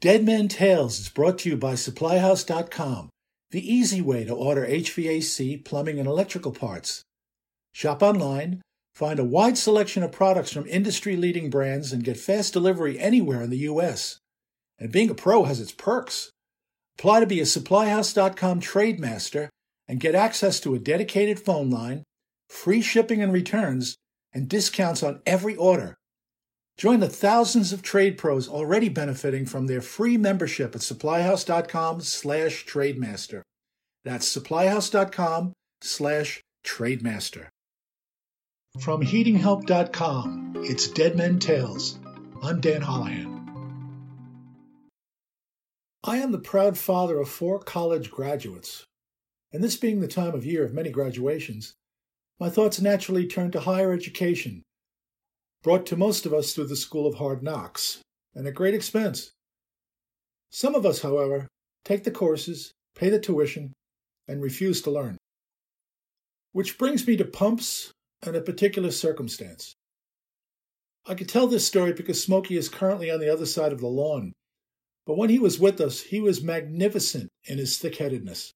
Dead Men Tales is brought to you by SupplyHouse.com, the easy way to order HVAC, plumbing, and electrical parts. Shop online, find a wide selection of products from industry-leading brands, and get fast delivery anywhere in the U.S. And being a pro has its perks. Apply to be a SupplyHouse.com Trade Master and get access to a dedicated phone line, free shipping and returns, and discounts on every order. Join the thousands of trade pros already benefiting from their free membership at supplyhouse.com/trademaster. That's supplyhouse.com/trademaster. From heatinghelp.com, it's Dead Men Tales. I'm Dan Holohan. I am the proud father of 4 college graduates, and this being the time of year of many graduations, my thoughts naturally turn to higher education, brought to most of us through the School of Hard Knocks, and at great expense. Some of us, however, take the courses, pay the tuition, and refuse to learn. Which brings me to pumps and a particular circumstance. I could tell this story because Smokey is currently on the other side of the lawn, but when he was with us, he was magnificent in his thick-headedness.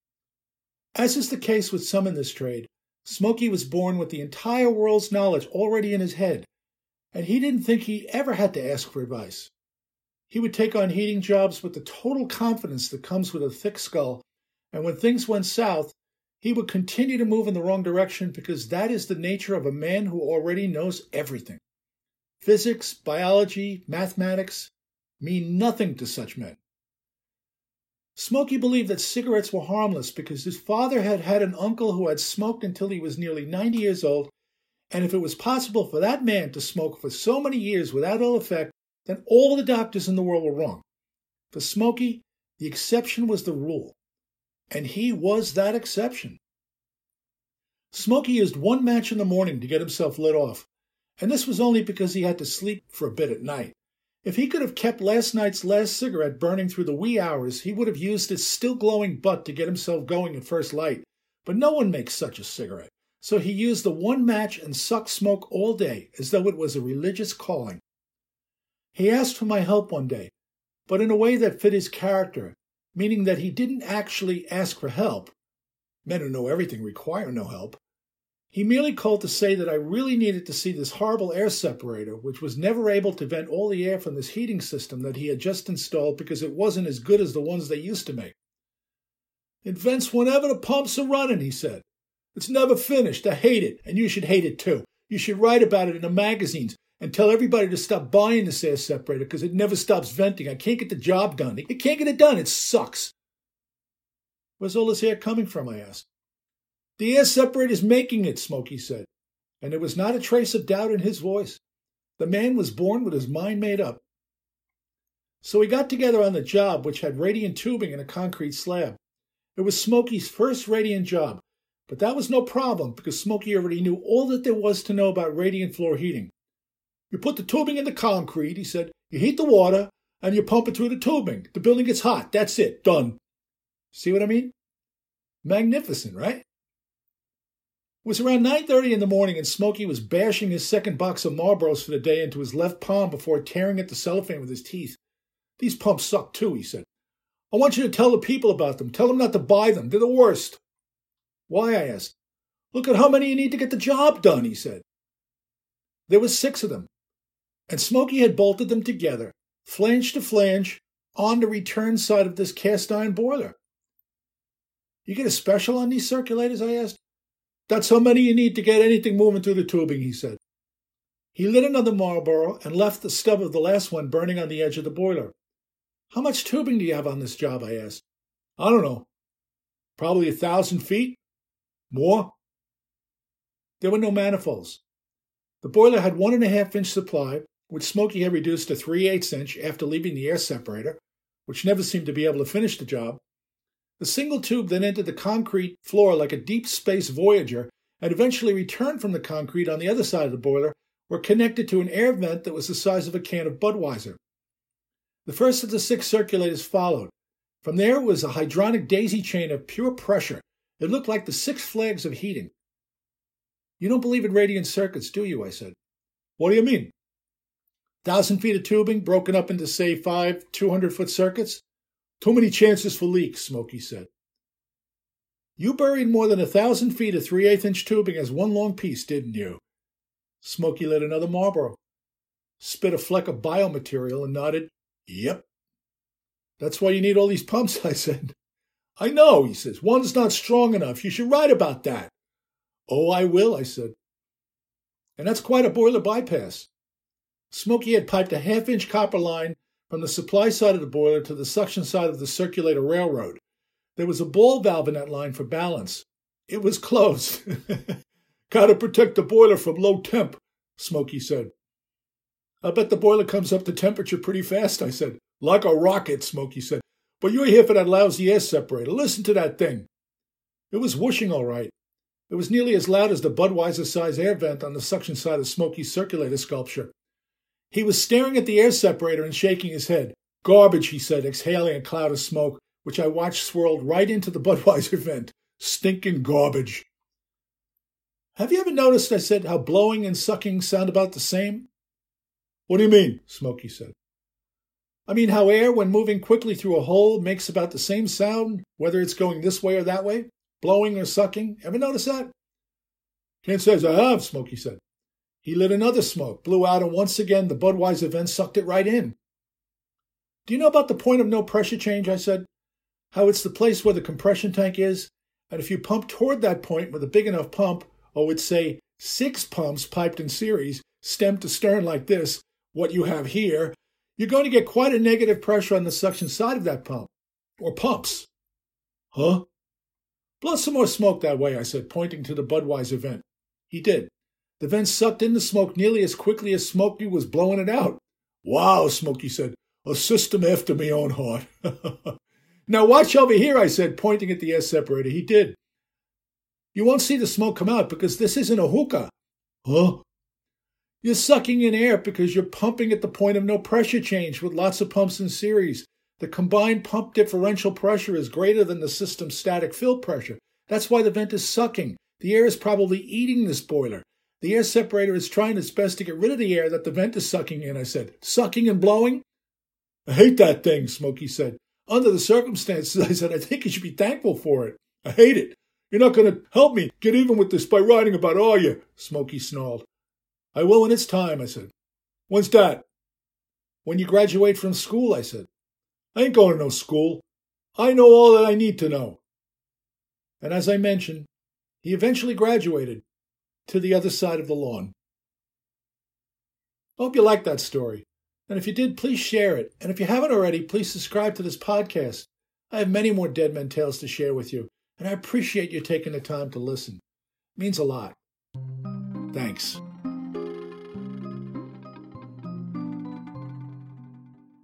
As is the case with some in this trade, Smokey was born with the entire world's knowledge already in his head, and he didn't think he ever had to ask for advice. He would take on heating jobs with the total confidence that comes with a thick skull, and when things went south, he would continue to move in the wrong direction because that is the nature of a man who already knows everything. Physics, biology, mathematics mean nothing to such men. Smokey believed that cigarettes were harmless because his father had had an uncle who had smoked until he was nearly 90 years old, and if it was possible for that man to smoke for so many years without ill effect, then all the doctors in the world were wrong. For Smokey, the exception was the rule, and he was that exception. Smokey used 1 match in the morning to get himself lit off, and this was only because he had to sleep for a bit at night. If he could have kept last night's last cigarette burning through the wee hours, he would have used his still-glowing butt to get himself going at first light. But no one makes such a cigarette, so he used the 1 match and sucked smoke all day, as though it was a religious calling. He asked for my help one day, but in a way that fit his character, meaning that he didn't actually ask for help. Men who know everything require no help. He merely called to say that I really needed to see this horrible air separator, which was never able to vent all the air from this heating system that he had just installed because it wasn't as good as the ones they used to make. "It vents whenever the pumps are running," he said. "It's never finished. I hate it, and you should hate it too. You should write about it in the magazines and tell everybody to stop buying this air separator because it never stops venting. I can't get the job done. It can't get it done. It sucks." "Where's all this air coming from?" I asked. "The air separator's making it," Smokey said, and there was not a trace of doubt in his voice. The man was born with his mind made up. So we got together on the job, which had radiant tubing and a concrete slab. It was Smokey's first radiant job, but that was no problem because Smokey already knew all that there was to know about radiant floor heating. "You put the tubing in the concrete," he said. "You heat the water, and you pump it through the tubing. The building gets hot. That's it. Done." See what I mean? Magnificent, right? It was around 9:30 in the morning, and Smokey was bashing his second box of Marlboros for the day into his left palm before tearing at the cellophane with his teeth. "These pumps suck too," he said. "I want you to tell the people about them. Tell them not to buy them. They're the worst." "Why?" I asked. "Look at how many you need to get the job done," he said. There were 6 of them, and Smokey had bolted them together, flange to flange, on the return side of this cast-iron boiler. "You get a special on these circulators?" I asked. "That's how many you need to get anything moving through the tubing," he said. He lit another Marlboro and left the stub of the last one burning on the edge of the boiler. "How much tubing do you have on this job?" I asked. "I don't know. Probably 1,000 feet. More." There were no manifolds. The boiler had 1.5-inch supply, which Smokey had reduced to 3/8 inch after leaving the air separator, which never seemed to be able to finish the job. The single tube then entered the concrete floor like a deep space Voyager and eventually returned from the concrete on the other side of the boiler, where connected to an air vent that was the size of a can of Budweiser. The first of the 6 circulators followed. From there was a hydronic daisy chain of pure pressure. It looked like the 6 flags of heating. "You don't believe in radiant circuits, do you?" I said. "What do you mean?" 1,000 feet of tubing broken up into, say, 5 200-foot circuits? Too many chances for leaks, Smokey said. You buried more than 1,000 feet of 3/8-inch tubing as one long piece, didn't you? Smokey lit another Marlboro, spit a fleck of biomaterial, and nodded. Yep. That's why you need all these pumps, I said. I know, he says. One's not strong enough. You should write about that. Oh, I will, I said. And that's quite a boiler bypass. Smokey had piped a 1/2-inch copper line from the supply side of the boiler to the suction side of the circulator railroad. There was a ball valve in that line for balance. It was closed. Gotta protect the boiler from low temp, Smokey said. I bet the boiler comes up to temperature pretty fast, I said. Like a rocket, Smokey said. But you're here for that lousy air separator. Listen to that thing. It was whooshing all right. It was nearly as loud as the Budweiser-size air vent on the suction side of Smokey's circulator sculpture. He was staring at the air separator and shaking his head. Garbage, he said, exhaling a cloud of smoke, which I watched swirled right into the Budweiser vent. Stinking garbage. Have you ever noticed, I said, how blowing and sucking sound about the same? What do you mean? Smokey said. I mean how air, when moving quickly through a hole, makes about the same sound, whether it's going this way or that way, blowing or sucking. Ever notice that? Can't say as I have, Smokey said. He lit another smoke, blew out, and once again the Budweiser vent sucked it right in. Do you know about the point of no pressure change, I said? How it's the place where the compression tank is, and if you pump toward that point with a big enough pump, or with, say, 6 pumps piped in series, stem to stern like this, what you have here, you're going to get quite a negative pressure on the suction side of that pump, or pumps. Huh? Blow some more smoke that way, I said, pointing to the Budweiser vent. He did. The vent sucked in the smoke nearly as quickly as Smokey was blowing it out. Wow, Smokey said, a system after me own heart. Now watch over here, I said, pointing at the air separator. He did. You won't see the smoke come out because this isn't a hookah. Huh? You're sucking in air because you're pumping at the point of no pressure change with lots of pumps in series. The combined pump differential pressure is greater than the system's static fill pressure. That's why the vent is sucking. The air is probably eating this boiler. The air separator is trying its best to get rid of the air that the vent is sucking in, I said. Sucking and blowing? I hate that thing, Smokey said. Under the circumstances, I said, I think you should be thankful for it. I hate it. You're not going to help me get even with this by writing about it, are you? Smokey snarled. I will when it's time, I said. When's that? When you graduate from school, I said. I ain't going to no school. I know all that I need to know. And as I mentioned, he eventually graduated to the other side of the lawn. I hope you liked that story. And if you did, please share it. And if you haven't already, please subscribe to this podcast. I have many more Dead Men Tales to share with you, and I appreciate you taking the time to listen. It means a lot. Thanks.